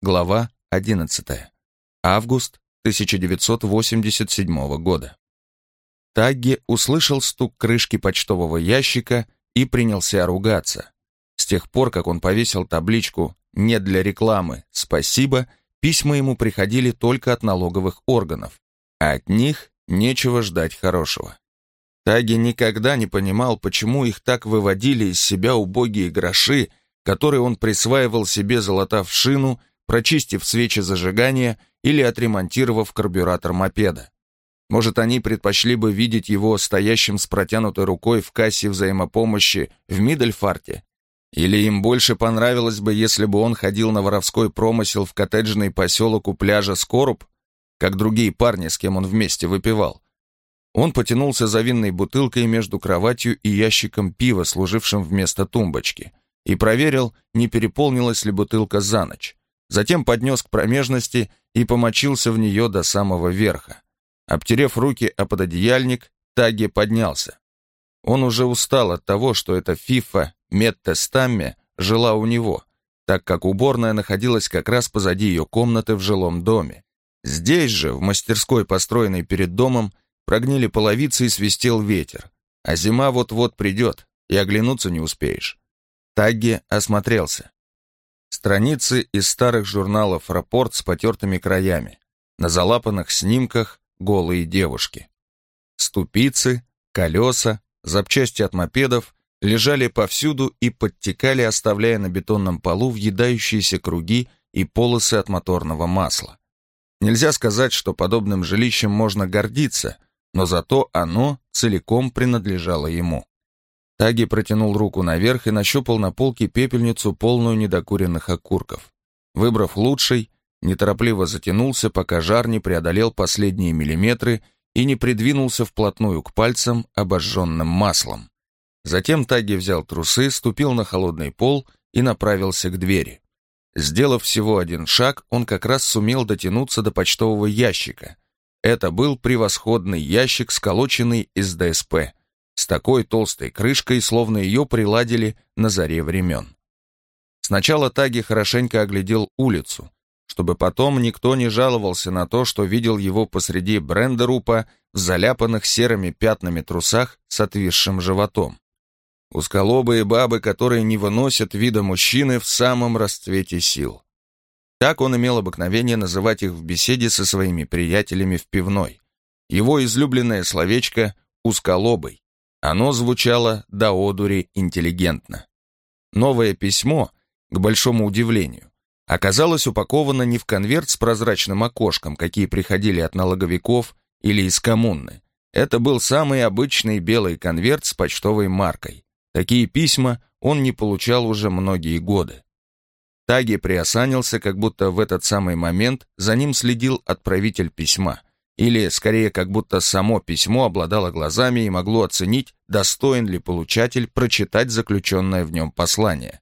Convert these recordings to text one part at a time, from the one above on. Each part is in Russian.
Глава 11. Август 1987 года. Тагги услышал стук крышки почтового ящика и принялся ругаться. С тех пор, как он повесил табличку «Не для рекламы, спасибо», письма ему приходили только от налоговых органов, а от них нечего ждать хорошего. Тагги никогда не понимал, почему их так выводили из себя убогие гроши, которые он присваивал себе, залатав шину, прочистив свечи зажигания или отремонтировав карбюратор мопеда. Может, они предпочли бы видеть его стоящим с протянутой рукой в кассе взаимопомощи в Миддельфарте? Или им больше понравилось бы, если бы он ходил на воровской промысел в коттеджный поселок у пляжа Скоруб, как другие парни, с кем он вместе выпивал? Он потянулся за винной бутылкой между кроватью и ящиком пива, служившим вместо тумбочки, и проверил, не переполнилась ли бутылка за ночь. Затем поднес к промежности и помочился в нее до самого верха. Обтерев руки о пододеяльник, Тагги поднялся. Он уже устал от того, что эта фифа Метте Стамме жила у него, так как уборная находилась как раз позади ее комнаты в жилом доме. Здесь же, в мастерской, построенной перед домом, прогнили половицы и свистел ветер, а зима вот-вот придет, и оглянуться не успеешь. Тагги осмотрелся. Страницы из старых журналов «Рапорт» с потертыми краями. На залапанных снимках голые девушки. Ступицы, колеса, запчасти от мопедов лежали повсюду и подтекали, оставляя на бетонном полу въедающиеся круги и полосы от моторного масла. Нельзя сказать, что подобным жилищем можно гордиться, но зато оно целиком принадлежало ему. Тагги протянул руку наверх и нащупал на полке пепельницу, полную недокуренных окурков. Выбрав лучший, неторопливо затянулся, пока жар не преодолел последние миллиметры и не придвинулся вплотную к пальцам, обожженным маслом. Затем Тагги взял трусы, ступил на холодный пол и направился к двери. Сделав всего один шаг, он как раз сумел дотянуться до почтового ящика. Это был превосходный ящик, сколоченный из ДСП, с такой толстой крышкой, словно ее приладили на заре времен. Сначала Тагги хорошенько оглядел улицу, чтобы потом никто не жаловался на то, что видел его посреди Брендерупа в заляпанных серыми пятнами трусах с отвисшим животом. Узколобые бабы, которые не выносят вида мужчины в самом расцвете сил. Так он имел обыкновение называть их в беседе со своими приятелями в пивной. Его излюбленное словечко «узколобый». Оно звучало до одури интеллигентно. Новое письмо, к большому удивлению, оказалось упаковано не в конверт с прозрачным окошком, какие приходили от налоговиков или из коммуны. Это был самый обычный белый конверт с почтовой маркой. Такие письма он не получал уже многие годы. Тагги приосанился, как будто в этот самый момент за ним следил отправитель письма, или, скорее, как будто само письмо обладало глазами и могло оценить, достоин ли получатель прочитать заключенное в нем послание.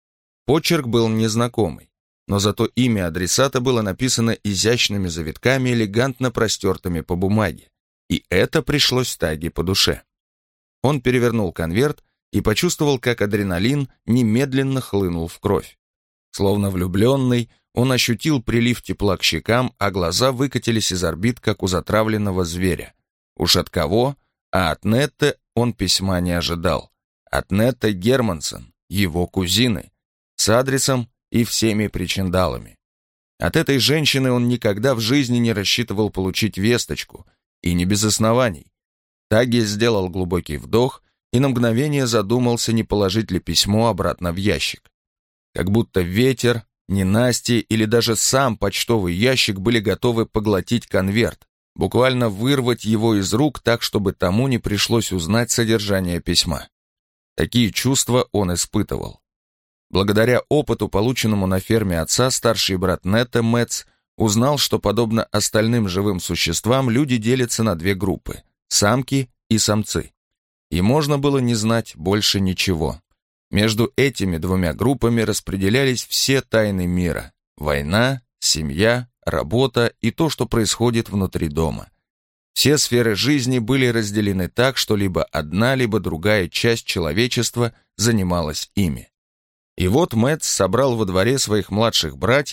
Почерк был незнакомый, но зато имя адресата было написано изящными завитками, элегантно простертыми по бумаге, и это пришлось Тагги по душе. Он перевернул конверт и почувствовал, как адреналин немедленно хлынул в кровь. Словно влюбленный, он ощутил прилив тепла к щекам, а глаза выкатились из орбит, как у затравленного зверя. Уж от кого, а от Нетте он письма не ожидал. От Нетте Германсон, его кузины, с адресом и всеми причиндалами. От этой женщины он никогда в жизни не рассчитывал получить весточку, и не без оснований. Тагги сделал глубокий вдох и на мгновение задумался, не положить ли письмо обратно в ящик. Как будто ветер, ненастье или даже сам почтовый ящик были готовы поглотить конверт, буквально вырвать его из рук так, чтобы тому не пришлось узнать содержание письма. Такие чувства он испытывал. Благодаря опыту, полученному на ферме отца, старший брат Нетте, Мэтц, узнал, что, подобно остальным живым существам, люди делятся на две группы – самки и самцы. И можно было не знать больше ничего. Между этими двумя группами распределялись все тайны мира – война, семья, работа и то, что происходит внутри дома. Все сферы жизни были разделены так, что либо одна, либо другая часть человечества занималась ими. И вот Мэтт собрал во дворе своих младших братьев,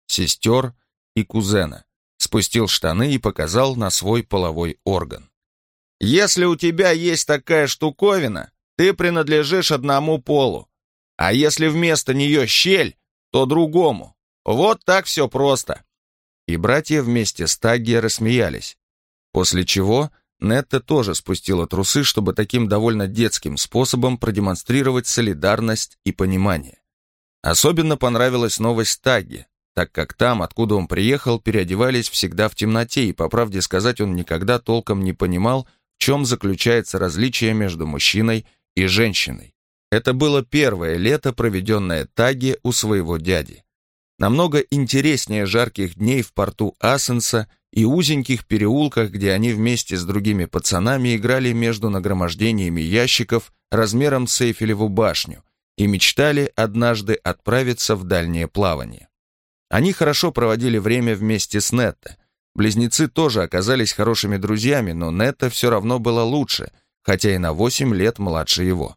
сестер и кузена, спустил штаны и показал на свой половой орган. «Если у тебя есть такая штуковина, ты принадлежишь одному полу, а если вместо нее щель, то другому. Вот так все просто». И братья вместе с Тагги рассмеялись, после чего Нетта тоже спустила трусы, чтобы таким довольно детским способом продемонстрировать солидарность и понимание. Особенно понравилась новость Тагги, так как там, откуда он приехал, переодевались всегда в темноте, и, по правде сказать, он никогда толком не понимал, в чем заключается различие между мужчиной и женщиной. Это было первое лето, проведенное Тагги у своего дяди. Намного интереснее жарких дней в порту Ассенса и узеньких переулках, где они вместе с другими пацанами играли между нагромождениями ящиков размером с Эйфелеву башню и мечтали однажды отправиться в дальнее плавание. Они хорошо проводили время вместе с Нетта. Близнецы тоже оказались хорошими друзьями, но Нетта все равно была лучше, хотя и на 8 лет младше его.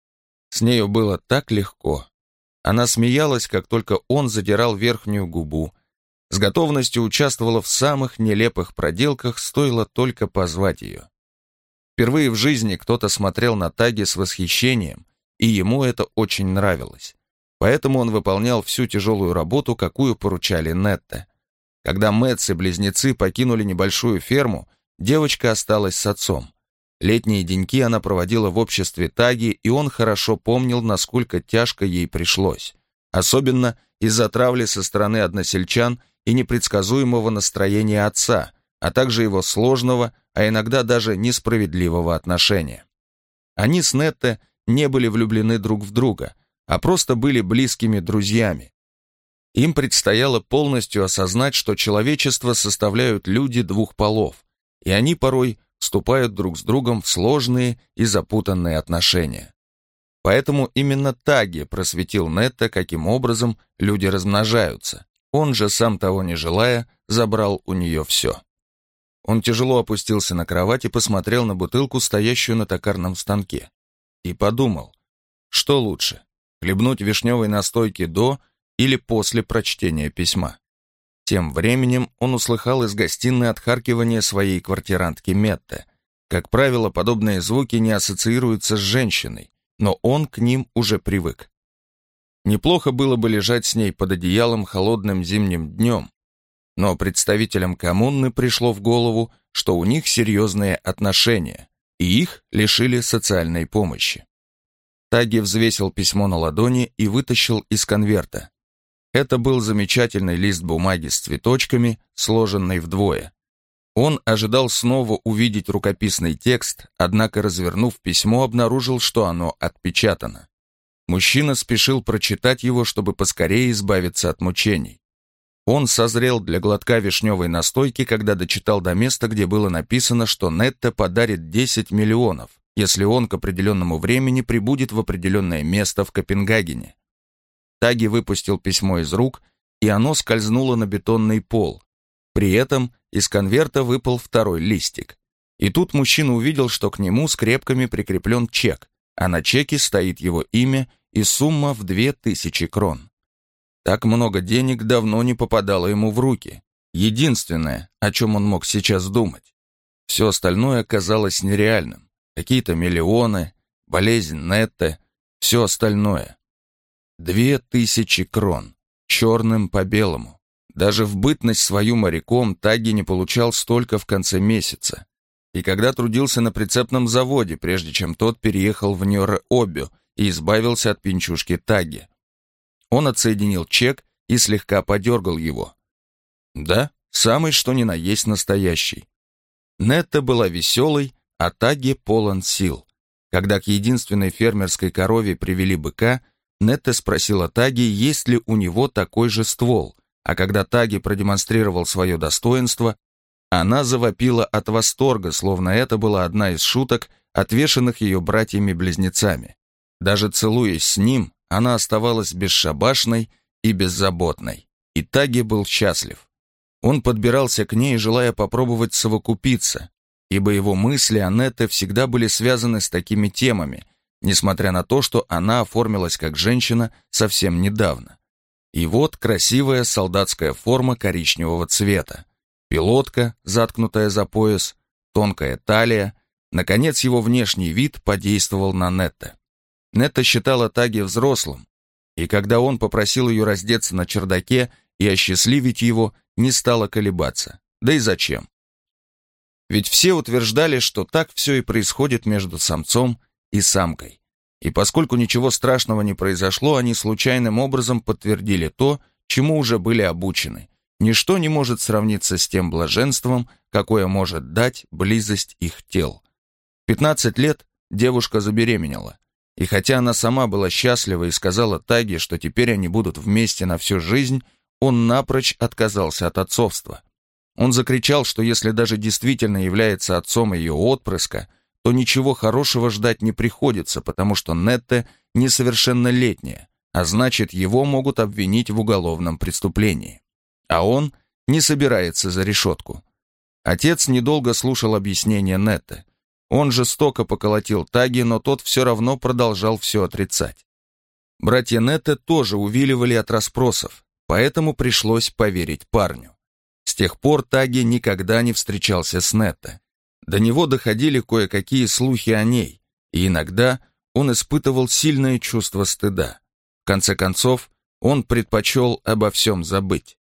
С нею было так легко. Она смеялась, как только он задирал верхнюю губу, с готовностью участвовала в самых нелепых проделках, стоило только позвать ее. Впервые в жизни кто-то смотрел на Тагги с восхищением, и ему это очень нравилось. Поэтому он выполнял всю тяжелую работу, какую поручали Нетте. Когда Мэтс и близнецы покинули небольшую ферму, девочка осталась с отцом. Летние деньки она проводила в обществе Тагги, и он хорошо помнил, насколько тяжко ей пришлось. Особенно из-за травли со стороны односельчан и непредсказуемого настроения отца, а также его сложного, а иногда даже несправедливого отношения. Они с Нетте не были влюблены друг в друга, а просто были близкими друзьями. Им предстояло полностью осознать, что человечество составляют люди двух полов, и они порой вступают друг с другом в сложные и запутанные отношения. Поэтому именно Тагги просветил Нетта, каким образом люди размножаются. Он же, сам того не желая, забрал у нее все. Он тяжело опустился на кровать и посмотрел на бутылку, стоящую на токарном станке. И подумал, что лучше, хлебнуть вишневой настойки до или после прочтения письма. Тем временем он услыхал из гостиной отхаркивание своей квартирантки Метте. Как правило, подобные звуки не ассоциируются с женщиной, но он к ним уже привык. Неплохо было бы лежать с ней под одеялом холодным зимним днем, но представителям коммуны пришло в голову, что у них серьезные отношения, и их лишили социальной помощи. Тагги взвесил письмо на ладони и вытащил из конверта. Это был замечательный лист бумаги с цветочками, сложенный вдвое. Он ожидал снова увидеть рукописный текст, однако, развернув письмо, обнаружил, что оно отпечатано. Мужчина спешил прочитать его, чтобы поскорее избавиться от мучений. Он созрел для глотка вишневой настойки, когда дочитал до места, где было написано, что Нетте подарит 10 миллионов, если он к определенному времени прибудет в определенное место в Копенгагене. Тагги выпустил письмо из рук, и оно скользнуло на бетонный пол. При этом из конверта выпал второй листик. И тут мужчина увидел, что к нему скрепками прикреплен чек, а на чеке стоит его имя и сумма в 2000 крон. Так много денег давно не попадало ему в руки. Единственное, о чем он мог сейчас думать. Все остальное казалось нереальным. Какие-то миллионы, болезнь Нетте, все остальное. 2000 крон, черным по белому. Даже в бытность свою моряком Тагги не получал столько в конце месяца. И когда трудился на прицепном заводе, прежде чем тот переехал в Ньоре-Обю и избавился от пинчушки Тагги. Он отсоединил чек и слегка подергал его. Да, самый что ни на есть настоящий. Нетта была веселой, а Тагги полон сил. Когда к единственной фермерской корове привели быка, Нетта спросила Тагги, есть ли у него такой же ствол, а когда Тагги продемонстрировал свое достоинство, она завопила от восторга, словно это была одна из шуток, отвешенных ее братьями-близнецами. Даже целуясь с ним, она оставалась бесшабашной и беззаботной, и Тагги был счастлив. Он подбирался к ней, желая попробовать совокупиться, ибо его мысли о Нетте всегда были связаны с такими темами, несмотря на то, что она оформилась как женщина совсем недавно. И вот красивая солдатская форма коричневого цвета, пилотка, заткнутая за пояс, тонкая талия. Наконец его внешний вид подействовал на Нетте. Нетта считала Таги взрослым, и когда он попросил ее раздеться на чердаке и осчастливить его, не стала колебаться. Да и зачем? Ведь все утверждали, что так все и происходит между самцом и самкой. И поскольку ничего страшного не произошло, они случайным образом подтвердили то, чему уже были обучены. Ничто не может сравниться с тем блаженством, какое может дать близость их тел. В 15 лет девушка забеременела. И хотя она сама была счастлива и сказала Таге, что теперь они будут вместе на всю жизнь, он напрочь отказался от отцовства. Он закричал, что если даже действительно является отцом ее отпрыска, то ничего хорошего ждать не приходится, потому что Нетте несовершеннолетняя, а значит, его могут обвинить в уголовном преступлении. А он не собирается за решетку. Отец недолго слушал объяснения Нетте. Он жестоко поколотил Таги, но тот все равно продолжал все отрицать. Братья Нетте тоже увиливали от расспросов, поэтому пришлось поверить парню. С тех пор Таги никогда не встречался с Нетте. До него доходили кое-какие слухи о ней, и иногда он испытывал сильное чувство стыда. В конце концов, он предпочел обо всем забыть.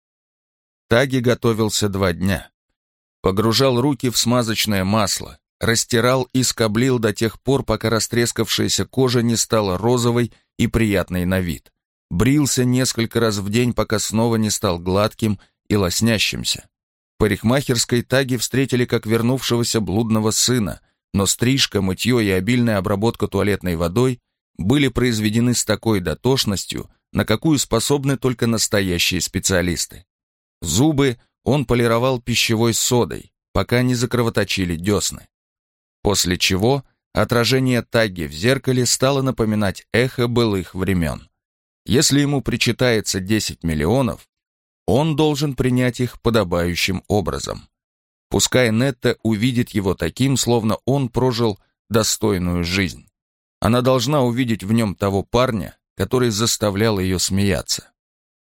Таги готовился 2 дня. Погружал руки в смазочное масло, растирал и скоблил до тех пор, пока растрескавшаяся кожа не стала розовой и приятной на вид. Брился несколько раз в день, пока снова не стал гладким и лоснящимся. В парикмахерской Таги встретили как вернувшегося блудного сына, но стрижка, мытье и обильная обработка туалетной водой были произведены с такой дотошностью, на какую способны только настоящие специалисты. Зубы он полировал пищевой содой, пока не закровоточили десны. После чего отражение Таги в зеркале стало напоминать эхо былых времен. Если ему причитается 10 миллионов, он должен принять их подобающим образом. Пускай Нетте увидит его таким, словно он прожил достойную жизнь. Она должна увидеть в нем того парня, который заставлял ее смеяться.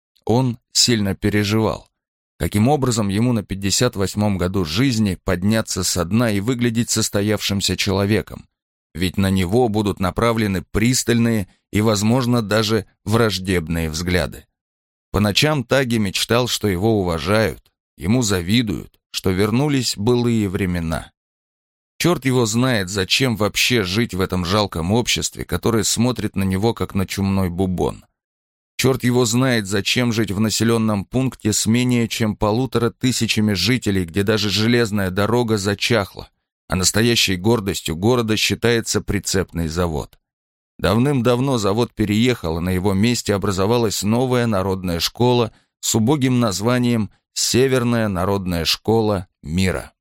Он сильно переживал. Каким образом ему на 58-м году жизни подняться со дна и выглядеть состоявшимся человеком? Ведь на него будут направлены пристальные и, возможно, даже враждебные взгляды. По ночам Таги мечтал, что его уважают, ему завидуют, что вернулись былые времена. Черт его знает, зачем вообще жить в этом жалком обществе, которое смотрит на него, как на чумной бубон. Черт его знает, зачем жить в населенном пункте с менее чем 1500 жителей, где даже железная дорога зачахла, а настоящей гордостью города считается прицепный завод. Давным-давно завод переехал, а на его месте образовалась новая народная школа с убогим названием «Северная народная школа мира».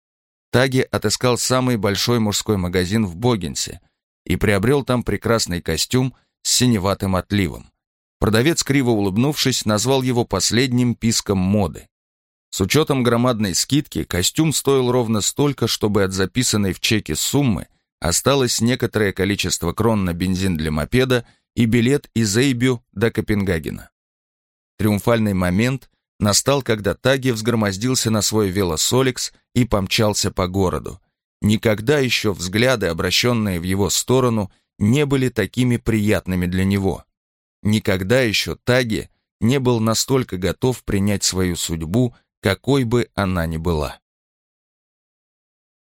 Таги отыскал самый большой мужской магазин в Богенсе и приобрел там прекрасный костюм с синеватым отливом. Продавец, криво улыбнувшись, назвал его последним писком моды. С учетом громадной скидки, костюм стоил ровно столько, чтобы от записанной в чеке суммы осталось некоторое количество крон на бензин для мопеда и билет из Эйбю до Копенгагена. Триумфальный момент настал, когда Таги взгромоздился на свой велосоликс и помчался по городу. Никогда еще взгляды, обращенные в его сторону, не были такими приятными для него. Никогда еще Таги не был настолько готов принять свою судьбу, какой бы она ни была.